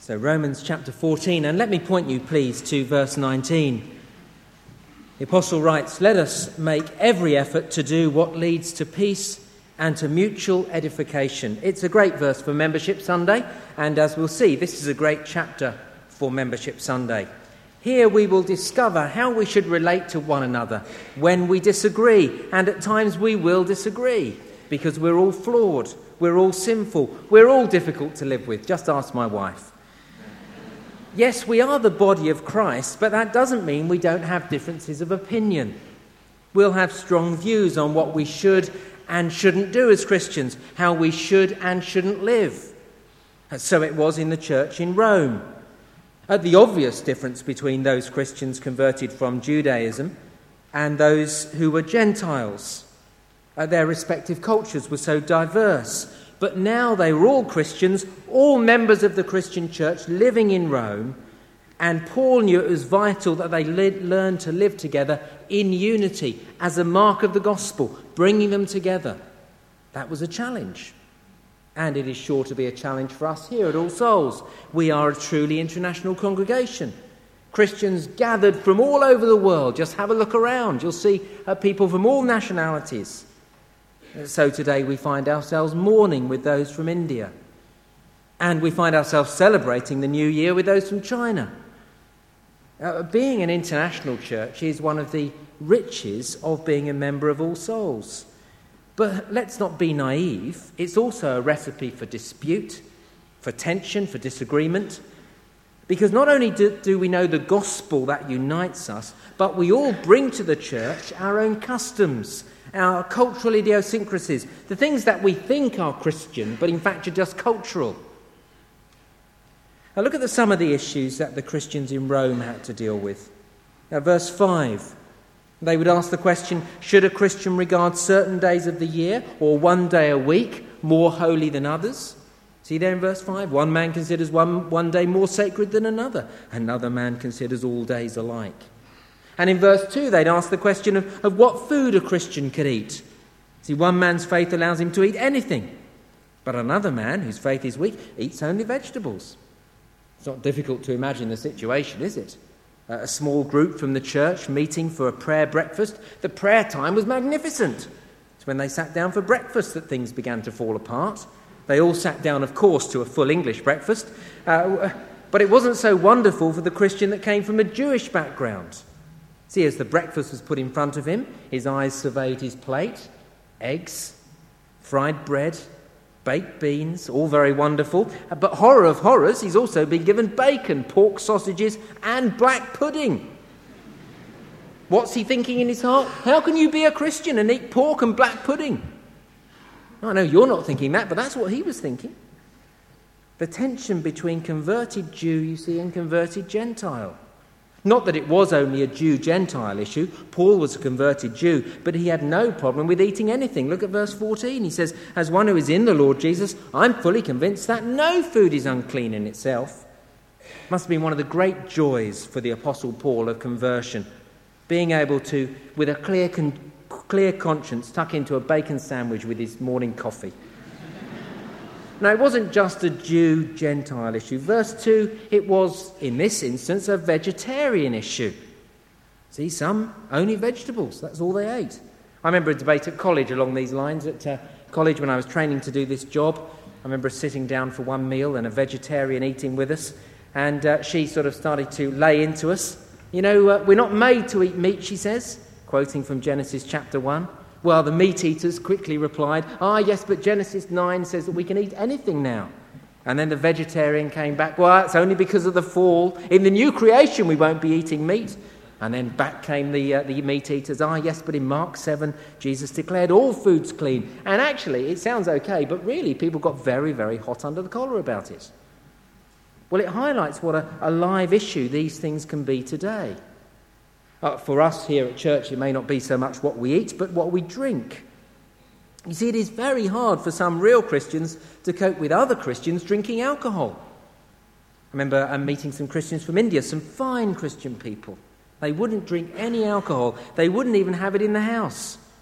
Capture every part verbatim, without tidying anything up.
So Romans chapter fourteen, and let me point you please to verse nineteen. The apostle writes, "Let us make every effort to do what leads to peace and to mutual edification." It's a great verse for Membership Sunday, and as we'll see, this is a great chapter for Membership Sunday. Here we will discover how we should relate to one another when we disagree, and at times we will disagree, because we're all flawed, we're all sinful, we're all difficult to live with. Just ask my wife. Yes, we are the body of Christ, but that doesn't mean we don't have differences of opinion. We'll have strong views on what we should and shouldn't do as Christians, how we should and shouldn't live. So it was in the church in Rome. Uh, the obvious difference between those Christians converted from Judaism and those who were Gentiles. Uh, their respective cultures were so diverse. But now they were all Christians, all members of the Christian church living in Rome, and Paul knew it was vital that they li- learn to live together in unity as a mark of the gospel, bringing them together. That was a challenge. And it is sure to be a challenge for us here at All Souls. We are a truly international congregation. Christians gathered from all over the world. Just have a look around. You'll see uh, people from all nationalities. So today we find ourselves mourning with those from India. And we find ourselves celebrating the new year with those from China. Uh, being an international church is one of the riches of being a member of All Souls. But let's not be naive. It's also a recipe for dispute, for tension, for disagreement. Because not only do, do we know the gospel that unites us, but we all bring to the church our own customs, our cultural idiosyncrasies, the things that we think are Christian, but in fact are just cultural. Now look at the, some of the issues that the Christians in Rome had to deal with. Now, verse five, they would ask the question, should a Christian regard certain days of the year or one day a week more holy than others? See there in verse five, one man considers one, one day more sacred than another. Another man considers all days alike. And in verse two, they'd ask the question of, of what food a Christian could eat. See, one man's faith allows him to eat anything, but another man, whose faith is weak, eats only vegetables. It's not difficult to imagine the situation, is it? Uh, a small group from the church meeting for a prayer breakfast. The prayer time was magnificent. It's when they sat down for breakfast that things began to fall apart. They all sat down, of course, to a full English breakfast, uh, but it wasn't so wonderful for the Christian that came from a Jewish background. See, as the breakfast was put in front of him, his eyes surveyed his plate. Eggs, fried bread, baked beans, all very wonderful. But horror of horrors, he's also been given bacon, pork sausages, and black pudding. What's he thinking in his heart? How can you be a Christian and eat pork and black pudding? I know you're not thinking that, but that's what he was thinking. The tension between converted Jew, you see, and converted Gentile. Not that it was only a Jew-Gentile issue. Paul was a converted Jew, but he had no problem with eating anything. Look at verse fourteen. He says, as one who is in the Lord Jesus, I'm fully convinced that no food is unclean in itself. Must have been one of the great joys for the Apostle Paul of conversion, being able to, with a clear, con- clear conscience, tuck into a bacon sandwich with his morning coffee. Now, it wasn't just a Jew-Gentile issue. Verse two, it was, in this instance, a vegetarian issue. See, some only vegetables. That's all they ate. I remember a debate at college along these lines. At uh, college, when I was training to do this job, I remember sitting down for one meal and a vegetarian eating with us, and uh, she sort of started to lay into us. You know, uh, we're not made to eat meat, she says, quoting from Genesis chapter one. Well, the meat-eaters quickly replied, ah, yes, but Genesis nine says that we can eat anything now. And then the vegetarian came back, well, it's only because of the fall. In the new creation, we won't be eating meat. And then back came the, uh, the meat-eaters, ah, yes, but in Mark seven, Jesus declared all food's clean. And actually, it sounds okay, but really, people got very, very hot under the collar about it. Well, it highlights what a, a live issue these things can be today. Uh, for us here at church, it may not be so much what we eat, but what we drink. You see, it is very hard for some real Christians to cope with other Christians drinking alcohol. I remember um, meeting some Christians from India, some fine Christian people. They wouldn't drink any alcohol. They wouldn't even have it in the house.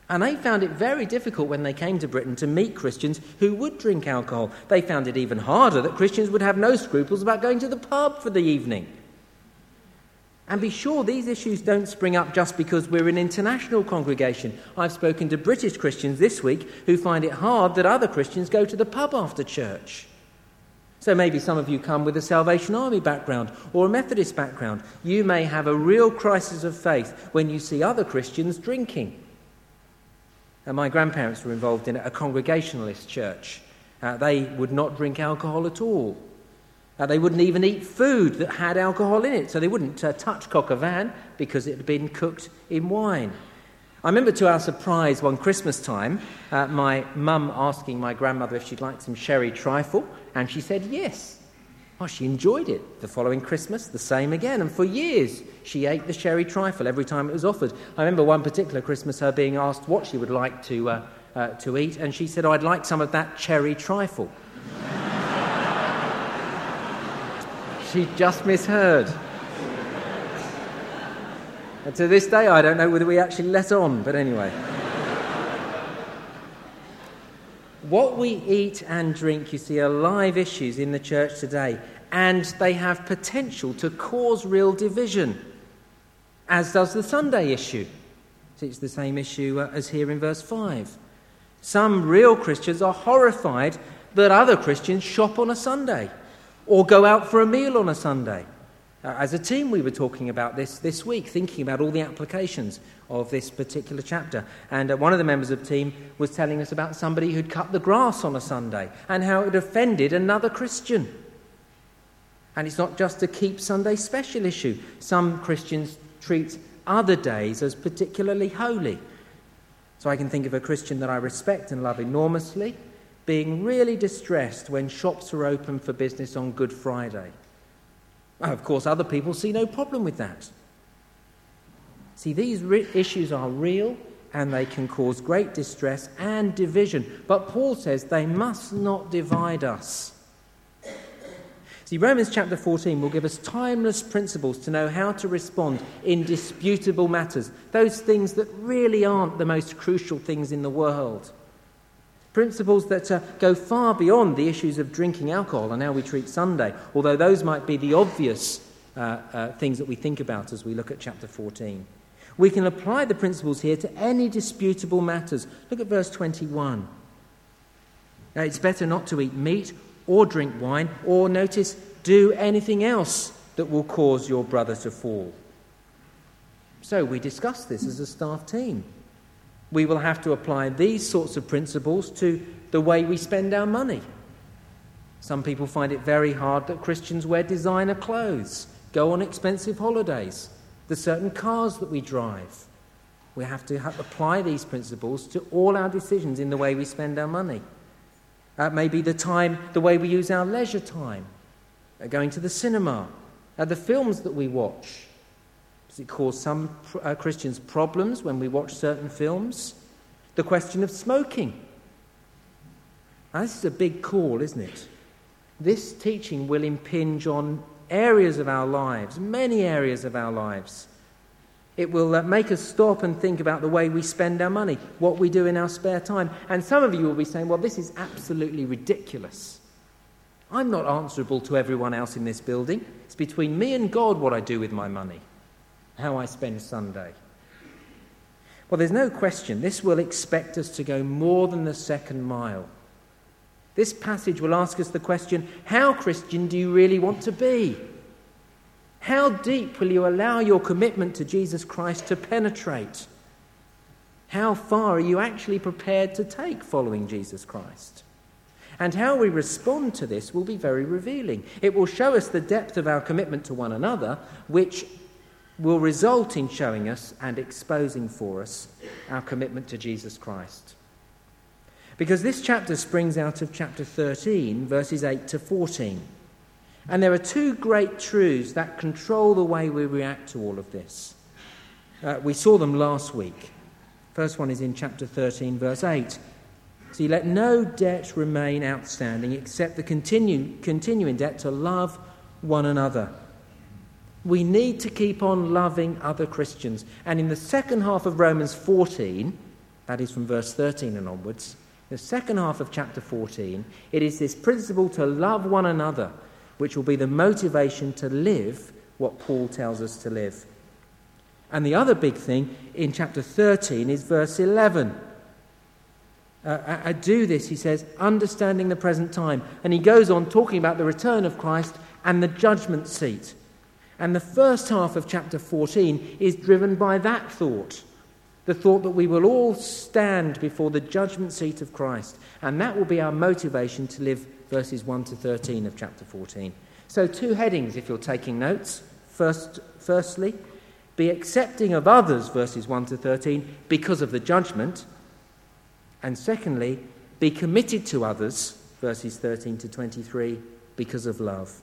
And they found it very difficult when they came to Britain to meet Christians who would drink alcohol. They found it even harder that Christians would have no scruples about going to the pub for the evening. And be sure these issues don't spring up just because we're an international congregation. I've spoken to British Christians this week who find it hard that other Christians go to the pub after church. So maybe some of you come with a Salvation Army background or a Methodist background. You may have a real crisis of faith when you see other Christians drinking. And my grandparents were involved in a Congregationalist church. Uh, they would not drink alcohol at all. Uh, they wouldn't even eat food that had alcohol in it, so they wouldn't uh, touch coq au vin because it had been cooked in wine. I remember to our surprise one Christmas time, uh, my mum asking my grandmother if she'd like some sherry trifle, and she said yes. Oh, she enjoyed it. The following Christmas, the same again, and for years she ate the sherry trifle every time it was offered. I remember one particular Christmas her being asked what she would like to uh, uh, to eat, and she said, oh, I'd like some of that cherry trifle. She just misheard. And to this day, I don't know whether we actually let on, but anyway. What we eat and drink, you see, are live issues in the church today, and they have potential to cause real division, as does the Sunday issue. See, it's the same issue uh, as here in verse five. Some real Christians are horrified that other Christians shop on a Sunday or go out for a meal on a Sunday. Uh, as a team, we were talking about this this week, thinking about all the applications of this particular chapter. And uh, one of the members of the team was telling us about somebody who'd cut the grass on a Sunday and how it offended another Christian. And it's not just a Keep Sunday special issue. Some Christians treat other days as particularly holy. So I can think of a Christian that I respect and love enormously being really distressed when shops are open for business on Good Friday. Of course, other people see no problem with that. See, these re- issues are real and they can cause great distress and division. But Paul says they must not divide us. See, Romans chapter fourteen will give us timeless principles to know how to respond in disputable matters, those things that really aren't the most crucial things in the world. Principles that uh, go far beyond the issues of drinking alcohol and how we treat Sunday, although those might be the obvious uh, uh, things that we think about as we look at chapter fourteen. We can apply the principles here to any disputable matters. Look at verse twenty-one. Now, it's better not to eat meat or drink wine or, notice, do anything else that will cause your brother to fall. So we discussed this as a staff team. We will have to apply these sorts of principles to the way we spend our money. Some people find it very hard that Christians wear designer clothes, go on expensive holidays, the certain cars that we drive. We have to have, apply these principles to all our decisions in the way we spend our money. That may be the time, the way we use our leisure time, going to the cinema, the films that we watch. Does it cause some uh, Christians problems when we watch certain films? The question of smoking. Now, this is a big call, isn't it? This teaching will impinge on areas of our lives, many areas of our lives. It will uh, make us stop and think about the way we spend our money, what we do in our spare time. And some of you will be saying, well, this is absolutely ridiculous. I'm not answerable to everyone else in this building. It's between me and God what I do with my money, how I spend Sunday. Well, there's no question this will expect us to go more than the second mile. This passage will ask us the question, how Christian do you really want to be? How deep will you allow your commitment to Jesus Christ to penetrate? How far are you actually prepared to take following Jesus Christ? And how we respond to this will be very revealing. It will show us the depth of our commitment to one another, which will result in showing us and exposing for us our commitment to Jesus Christ. Because this chapter springs out of chapter thirteen, verses eight to fourteen. And there are two great truths that control the way we react to all of this. Uh, we saw them last week. First one is in chapter thirteen, verse eight. See, let no debt remain outstanding except the continue, continuing debt to love one another. We need to keep on loving other Christians. And in the second half of Romans fourteen, That is from verse thirteen and onwards. The second half of chapter fourteen, it is this principle to love one another which will be the motivation to live what Paul tells us to live. And the other big thing in chapter thirteen is verse eleven. Uh, I, I do this, he says, understanding the present time. And he goes on talking about the return of Christ and the judgment seat. And the first half of chapter fourteen is driven by that thought. The thought that we will all stand before the judgment seat of Christ. And that will be our motivation to live verses one to thirteen of chapter fourteen. So two headings if you're taking notes. First, firstly, be accepting of others, verses one to thirteen, because of the judgment. And secondly, be committed to others, verses thirteen to twenty-three, because of love.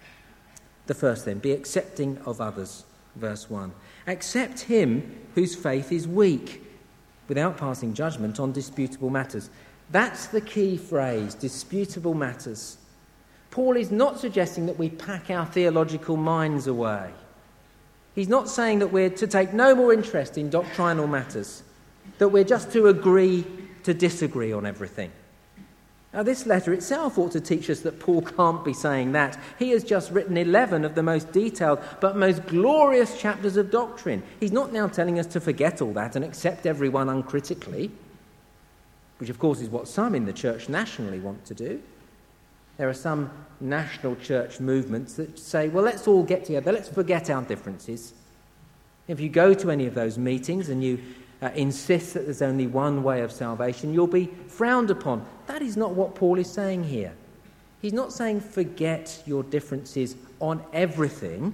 The first then, be accepting of others, verse one. Accept him whose faith is weak, without passing judgment on disputable matters. That's the key phrase, disputable matters. Paul is not suggesting that we pack our theological minds away. He's not saying that we're to take no more interest in doctrinal matters, that we're just to agree to disagree on everything. Now, this letter itself ought to teach us that Paul can't be saying that. He has just written eleven of the most detailed but most glorious chapters of doctrine. He's not now telling us to forget all that and accept everyone uncritically, which of course is what some in the church nationally want to do. There are some national church movements that say, well, let's all get together, let's forget our differences. If you go to any of those meetings and you uh, insist that there's only one way of salvation, you'll be frowned upon. That is not what Paul is saying here. He's not saying forget your differences on everything.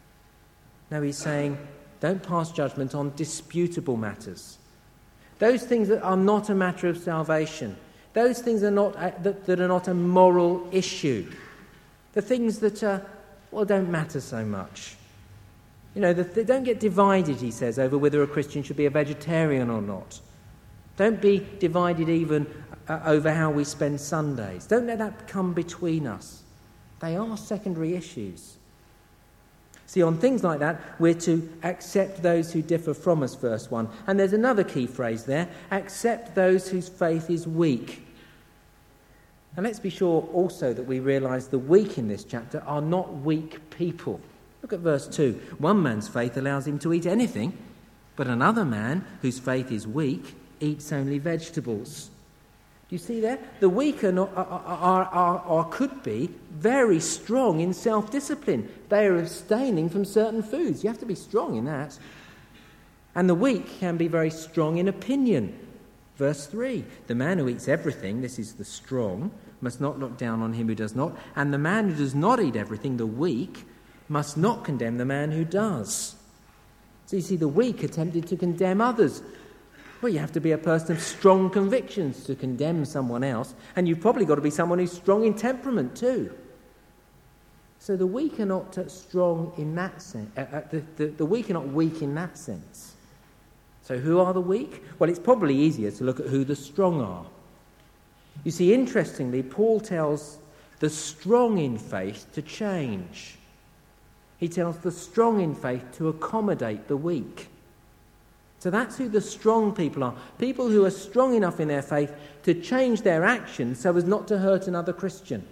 No, he's saying don't pass judgment on disputable matters. Those things that are not a matter of salvation. Those things are not uh, that, that are not a moral issue. The things that uh, well don't matter so much. You know, the, they don't get divided, he says, over whether a Christian should be a vegetarian or not. Don't be divided even uh, over how we spend Sundays. Don't let that come between us. They are secondary issues. See, on things like that, we're to accept those who differ from us, verse one. And there's another key phrase there, accept those whose faith is weak. And let's be sure also that we realise the weak in this chapter are not weak people. Look at verse two. One man's faith allows him to eat anything, but another man, whose faith is weak, eats only vegetables. Do you see there? The weak are, not, are, are, are, are could be very strong in self-discipline. They are abstaining from certain foods. You have to be strong in that. And the weak can be very strong in opinion. Verse three, the man who eats everything, this is the strong, must not look down on him who does not. And the man who does not eat everything, the weak, must not condemn the man who does. So you see, the weak are tempted to condemn others. Well, you have to be a person of strong convictions to condemn someone else, and you've probably got to be someone who's strong in temperament too. So the weak are not uh, strong in that sense. Uh, uh, the, the, the weak are not weak in that sense. So who are the weak? Well, it's probably easier to look at who the strong are. You see, interestingly, Paul tells the strong in faith to change. He tells the strong in faith to accommodate the weak. So that's who the strong people are. People who are strong enough in their faith to change their actions so as not to hurt another Christian.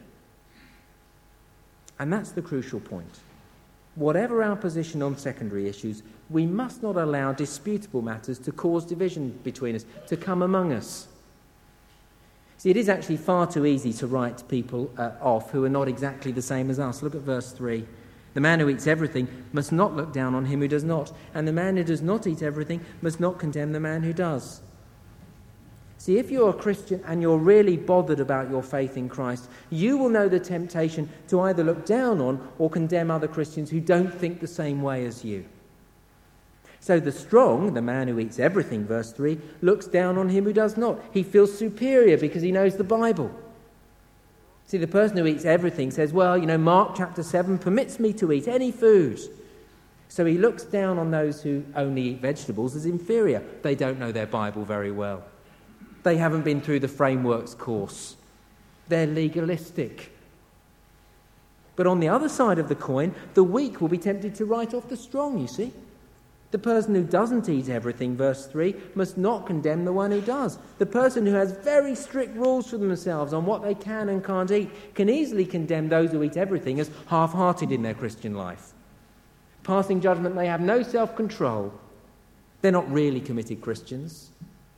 And that's the crucial point. Whatever our position on secondary issues, we must not allow disputable matters to cause division between us, to come among us. See, it is actually far too easy to write people uh, off who are not exactly the same as us. Look at verse three. The man who eats everything must not look down on him who does not, and the man who does not eat everything must not condemn the man who does. See, if you're a Christian and you're really bothered about your faith in Christ, you will know the temptation to either look down on or condemn other Christians who don't think the same way as you. So the strong, the man who eats everything, verse three, looks down on him who does not. He feels superior because he knows the Bible. See, the person who eats everything says, well, you know, Mark chapter seven permits me to eat any food. So he looks down on those who only eat vegetables as inferior. They don't know their Bible very well. They haven't been through the frameworks course. They're legalistic. But on the other side of the coin, the weak will be tempted to write off the strong, you see. The person who doesn't eat everything, verse three, must not condemn the one who does. The person who has very strict rules for themselves on what they can and can't eat can easily condemn those who eat everything as half-hearted in their Christian life. Passing judgment, they have no self-control. They're not really committed Christians.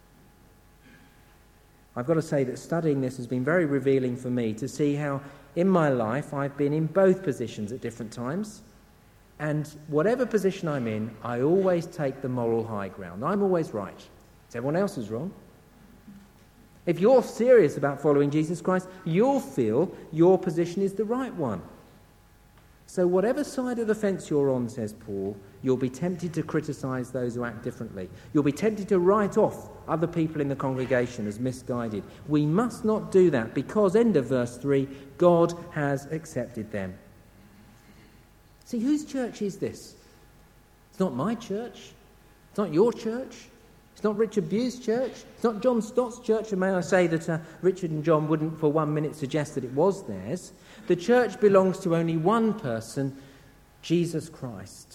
I've got to say that studying this has been very revealing for me to see how in my life I've been in both positions at different times. And whatever position I'm in, I always take the moral high ground. I'm always right. Everyone else is wrong. If you're serious about following Jesus Christ, you'll feel your position is the right one. So whatever side of the fence you're on, says Paul, you'll be tempted to criticise those who act differently. You'll be tempted to write off other people in the congregation as misguided. We must not do that because, end of verse three, God has accepted them. See, whose church is this? It's not my church. It's not your church. It's not Richard Bugh's church. It's not John Stott's church. And may I say that uh, Richard and John wouldn't for one minute suggest that it was theirs. The church belongs to only one person, Jesus Christ.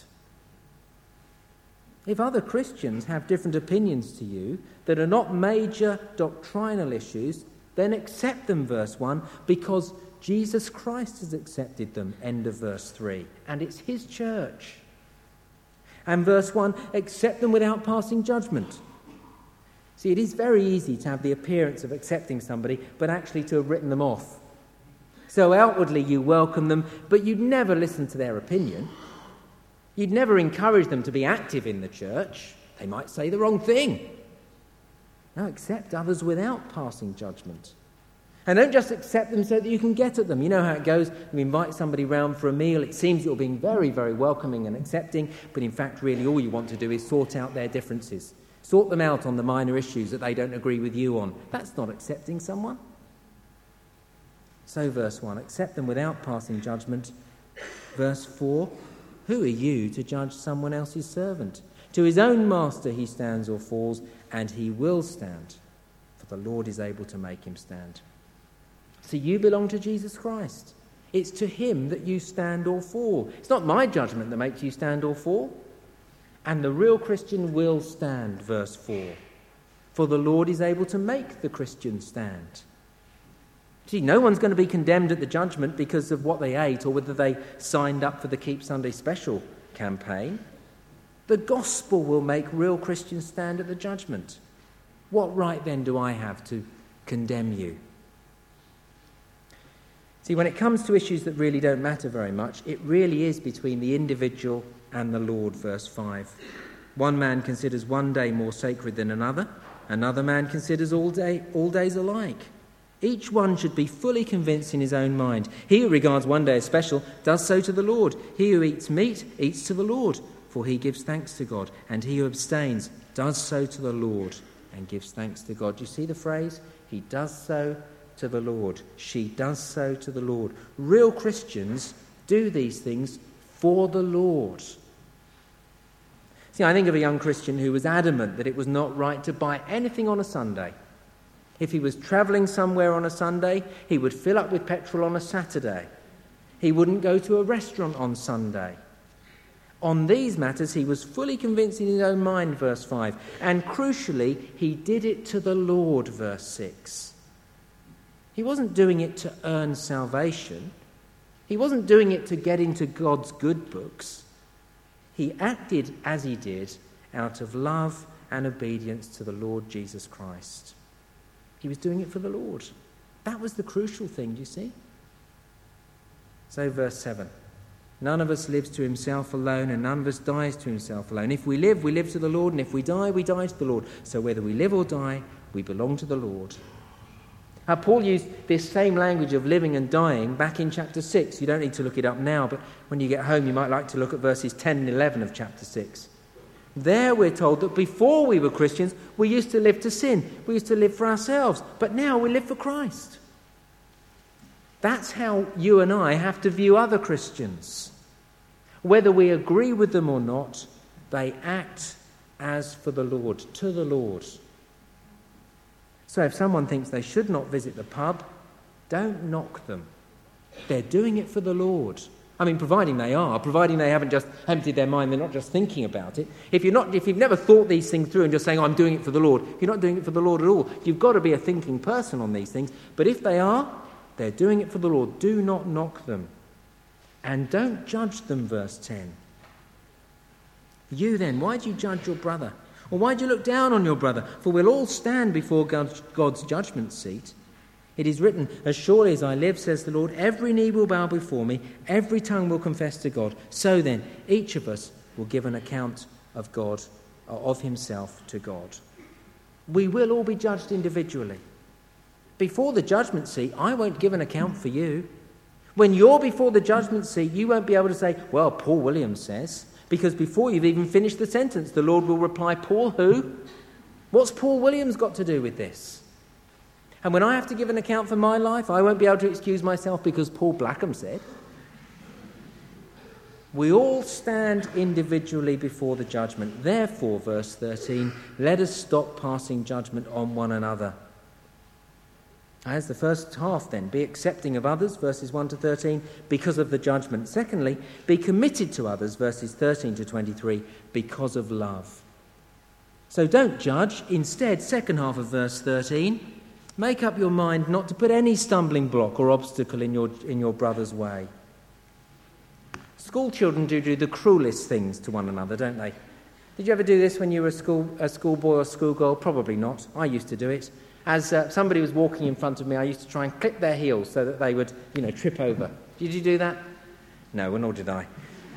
If other Christians have different opinions to you that are not major doctrinal issues, then accept them, verse one, because Jesus Christ has accepted them, end of verse three, and it's his church. And verse one, accept them without passing judgment. See, it is very easy to have the appearance of accepting somebody, but actually to have written them off. So outwardly you welcome them, but you'd never listen to their opinion. You'd never encourage them to be active in the church. They might say the wrong thing. No, accept others without passing judgment. And don't just accept them so that you can get at them. You know how it goes. You invite somebody round for a meal. It seems you're being very, very welcoming and accepting, but in fact, really all you want to do is sort out their differences. Sort them out on the minor issues that they don't agree with you on. That's not accepting someone. So verse one, accept them without passing judgment. Verse four, who are you to judge someone else's servant? To his own master he stands or falls, and he will stand, for the Lord is able to make him stand. So you belong to Jesus Christ. It's to him that you stand or fall. It's not my judgment that makes you stand or fall. And the real Christian will stand, verse four. For the Lord is able to make the Christian stand. See, no one's going to be condemned at the judgment because of what they ate or whether they signed up for the Keep Sunday Special campaign. The gospel will make real Christians stand at the judgment. What right then do I have to condemn you? See, when it comes to issues that really don't matter very much, it really is between the individual and the Lord, verse five. One man considers one day more sacred than another. Another man considers all day, all days alike. Each one should be fully convinced in his own mind. He who regards one day as special does so to the Lord. He who eats meat eats to the Lord, for he gives thanks to God. And he who abstains does so to the Lord and gives thanks to God. Do you see the phrase? He does so to the Lord. She does so to the Lord. Real Christians do these things for the Lord. See, I think of a young Christian who was adamant that it was not right to buy anything on a Sunday. If he was travelling somewhere on a Sunday, he would fill up with petrol on a Saturday. He wouldn't go to a restaurant on Sunday. On these matters, he was fully convinced in his own mind, verse five. And crucially, he did it to the Lord, verse six. He wasn't doing it to earn salvation. He wasn't doing it to get into God's good books. He acted as he did out of love and obedience to the Lord Jesus Christ. He was doing it for the Lord. That was the crucial thing, do you see? So verse seven. None of us lives to himself alone, and none of us dies to himself alone. If we live, we live to the Lord, and if we die, we die to the Lord. So whether we live or die, we belong to the Lord. Uh, Paul used this same language of living and dying back in chapter six. You don't need to look it up now, but when you get home, you might like to look at verses ten and eleven of chapter six. There we're told that before we were Christians, we used to live to sin. We used to live for ourselves. But now we live for Christ. That's how you and I have to view other Christians. Whether we agree with them or not, they act as for the Lord, to the Lord. So if someone thinks they should not visit the pub, don't knock them. They're doing it for the Lord. I mean, providing they are, providing they haven't just emptied their mind, they're not just thinking about it. If you're not, if you've never thought these things through and just saying, oh, I'm doing it for the Lord, you're not doing it for the Lord at all. You've got to be a thinking person on these things. But if they are, they're doing it for the Lord. Do not knock them. And don't judge them, verse ten. You then, why do you judge your brother? Or why do you look down on your brother? For we'll all stand before God's, God's judgment seat. It is written, as surely as I live, says the Lord, every knee will bow before me, every tongue will confess to God. So then, each of us will give an account of God, of himself to God. We will all be judged individually. Before the judgment seat, I won't give an account for you. When you're before the judgment seat, you won't be able to say, well, Paul Williams says, because before you've even finished the sentence, the Lord will reply, Paul who? What's Paul Williams got to do with this? And when I have to give an account for my life, I won't be able to excuse myself because Paul Blackham said. We all stand individually before the judgment. Therefore, verse thirteen, let us stop passing judgment on one another. As the first half then, be accepting of others, verses one to thirteen, because of the judgment. Secondly, be committed to others, verses thirteen to twenty-three, because of love. So don't judge. Instead, second half of verse thirteen, make up your mind not to put any stumbling block or obstacle in your in your brother's way. School children do do the cruelest things to one another, don't they? Did you ever do this when you were a school a schoolboy or schoolgirl? Probably not. I used to do it. As uh, somebody was walking in front of me, I used to try and clip their heels so that they would, you know, trip over. Did you do that? No, well, nor did I.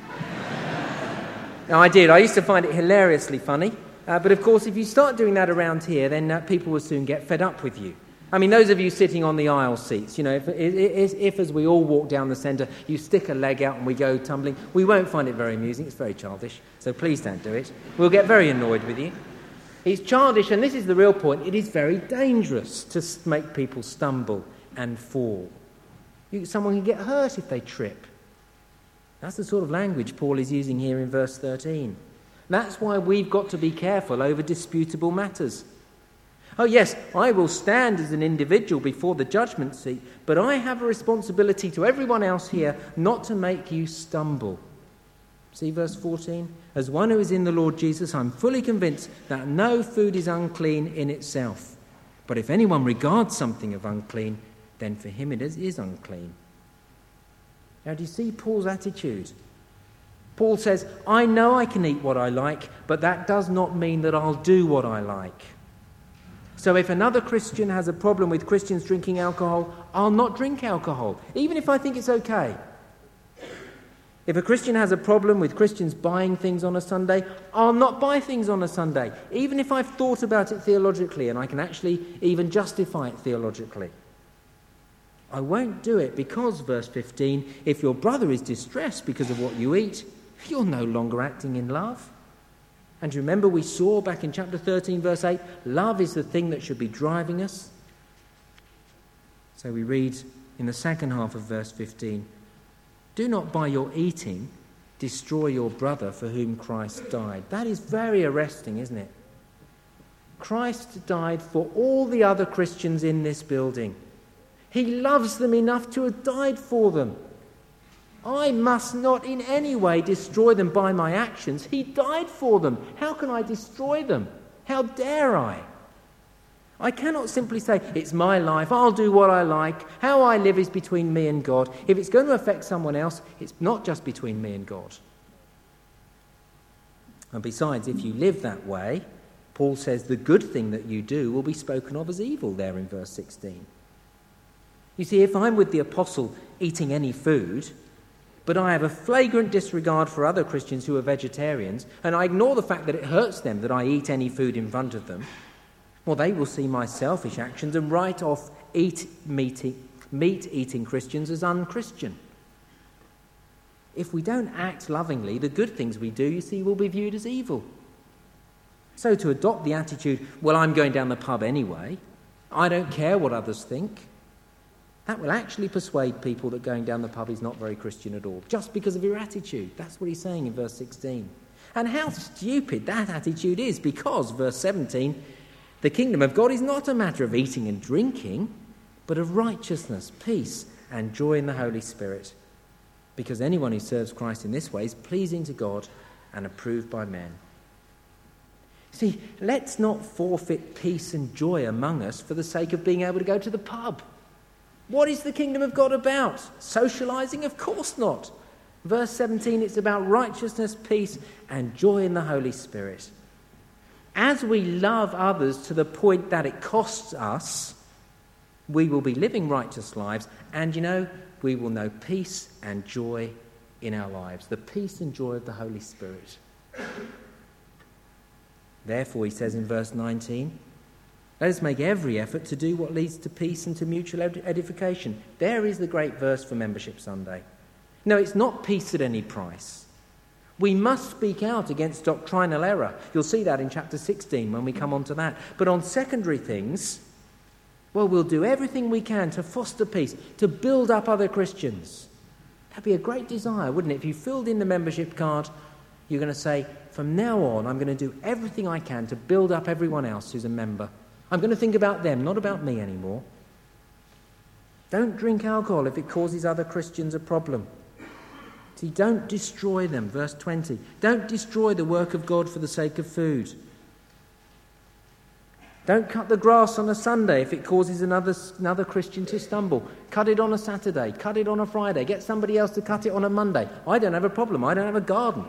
No, I did. I used to find it hilariously funny. Uh, but of course, if you start doing that around here, then uh, people will soon get fed up with you. I mean, those of you sitting on the aisle seats, you know, if, if, if as we all walk down the centre, you stick a leg out and we go tumbling, we won't find it very amusing. It's very childish. So please don't do it. We'll get very annoyed with you. It's childish, and this is the real point. It is very dangerous to make people stumble and fall. You, someone can get hurt if they trip. That's the sort of language Paul is using here in verse thirteen. That's why we've got to be careful over disputable matters. Oh yes, I will stand as an individual before the judgment seat, but I have a responsibility to everyone else here not to make you stumble. See verse fourteen? As one who is in the Lord Jesus, I'm fully convinced that no food is unclean in itself. But if anyone regards something of unclean, then for him it is, is unclean. Now do you see Paul's attitude? Paul says, I know I can eat what I like, but that does not mean that I'll do what I like. So if another Christian has a problem with Christians drinking alcohol, I'll not drink alcohol, even if I think it's okay. If a Christian has a problem with Christians buying things on a Sunday, I'll not buy things on a Sunday, even if I've thought about it theologically and I can actually even justify it theologically. I won't do it because, verse fifteen, if your brother is distressed because of what you eat, you're no longer acting in love. And remember we saw back in chapter thirteen, verse eight, love is the thing that should be driving us. So we read in the second half of verse fifteen, do not by your eating destroy your brother for whom Christ died. That is very arresting, isn't it? Christ died for all the other Christians in this building. He loves them enough to have died for them. I must not in any way destroy them by my actions. He died for them. How can I destroy them? How dare I? I cannot simply say, it's my life, I'll do what I like, how I live is between me and God. If it's going to affect someone else, it's not just between me and God. And besides, if you live that way, Paul says the good thing that you do will be spoken of as evil there in verse sixteen. You see, if I'm with the apostle eating any food, but I have a flagrant disregard for other Christians who are vegetarians, and I ignore the fact that it hurts them that I eat any food in front of them, well, they will see my selfish actions and write off eat meat, meat-eating Christians as unchristian. If we don't act lovingly, the good things we do, you see, will be viewed as evil. So to adopt the attitude, well, I'm going down the pub anyway, I don't care what others think, that will actually persuade people that going down the pub is not very Christian at all, just because of your attitude. That's what he's saying in verse sixteen. And how stupid that attitude is, because, verse seventeen, the kingdom of God is not a matter of eating and drinking, but of righteousness, peace, and joy in the Holy Spirit. because anyone who serves Christ in this way is pleasing to God and approved by men. See, let's not forfeit peace and joy among us for the sake of being able to go to the pub. What is the kingdom of God about? Socialising? Of course not. Verse seventeen, it's about righteousness, peace, and joy in the Holy Spirit. As we love others to the point that it costs us, we will be living righteous lives, and you know, we will know peace and joy in our lives. The peace and joy of the Holy Spirit. Therefore, he says in verse nineteen, let us make every effort to do what leads to peace and to mutual ed- edification. There is the great verse for Membership Sunday. No, it's not peace at any price. We must speak out against doctrinal error. You'll see that in chapter sixteen when we come on to that. But on secondary things, well, we'll do everything we can to foster peace, to build up other Christians. That'd be a great desire, wouldn't it? If you filled in the membership card, you're going to say, from now on, I'm going to do everything I can to build up everyone else who's a member. I'm going to think about them, not about me anymore. Don't drink alcohol if it causes other Christians a problem. See, don't destroy them, verse twenty. Don't destroy the work of God for the sake of food. Don't cut the grass on a Sunday if it causes another, another Christian to stumble. Cut it on a Saturday. Cut it on a Friday. Get somebody else to cut it on a Monday. I don't have a problem. I don't have a garden.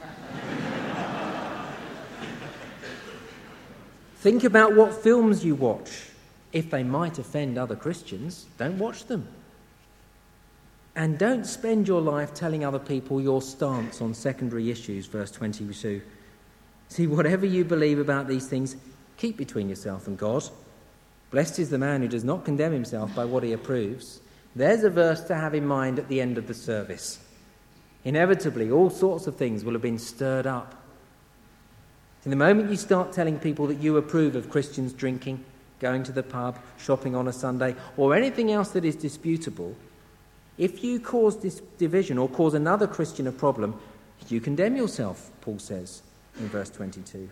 Think about what films you watch. If they might offend other Christians, don't watch them. And don't spend your life telling other people your stance on secondary issues, verse twenty-two. See, whatever you believe about these things, keep between yourself and God. Blessed is the man who does not condemn himself by what he approves. There's a verse to have in mind at the end of the service. Inevitably, all sorts of things will have been stirred up. In the moment you start telling people that you approve of Christians drinking, going to the pub, shopping on a Sunday, or anything else that is disputable, if you cause this division or cause another Christian a problem, you condemn yourself, Paul says in verse twenty-two.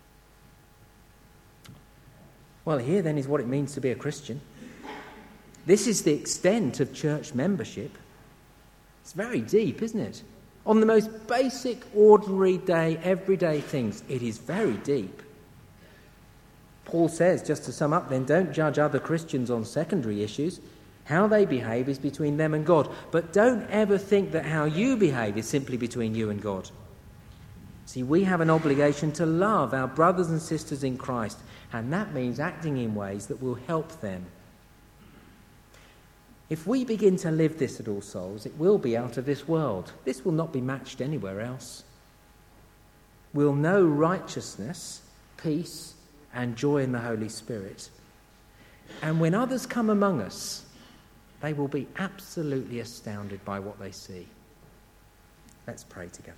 Well, here then is what it means to be a Christian. This is the extent of church membership. It's very deep, isn't it? On the most basic, ordinary day, everyday things, it is very deep. Paul says, just to sum up then, don't judge other Christians on secondary issues. How they behave is between them and God. But don't ever think that how you behave is simply between you and God. See, we have an obligation to love our brothers and sisters in Christ, and that means acting in ways that will help them. If we begin to live this at All Souls, it will be out of this world. This will not be matched anywhere else. We'll know righteousness, peace, and joy in the Holy Spirit. And when others come among us, they will be absolutely astounded by what they see. Let's pray together.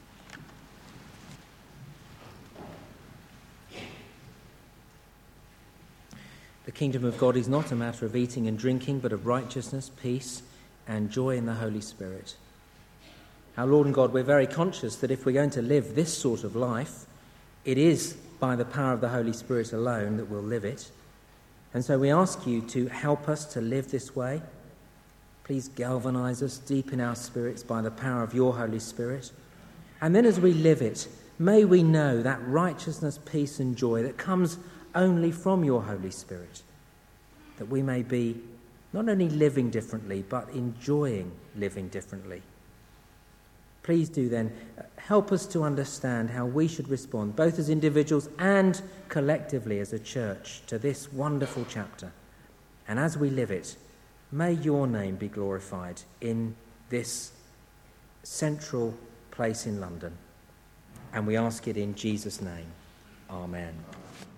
The kingdom of God is not a matter of eating and drinking, but of righteousness, peace, and joy in the Holy Spirit. Our Lord and God, we're very conscious that if we're going to live this sort of life, it is by the power of the Holy Spirit alone that we'll live it. And so we ask you to help us to live this way. Please galvanize us deep in our spirits by the power of your Holy Spirit. And then as we live it, may we know that righteousness, peace, and joy that comes only from your Holy Spirit, that we may be not only living differently, but enjoying living differently. Please do then help us to understand how we should respond, both as individuals and collectively as a church, to this wonderful chapter. And as we live it, may your name be glorified in this central place in London. And we ask it in Jesus' name. Amen.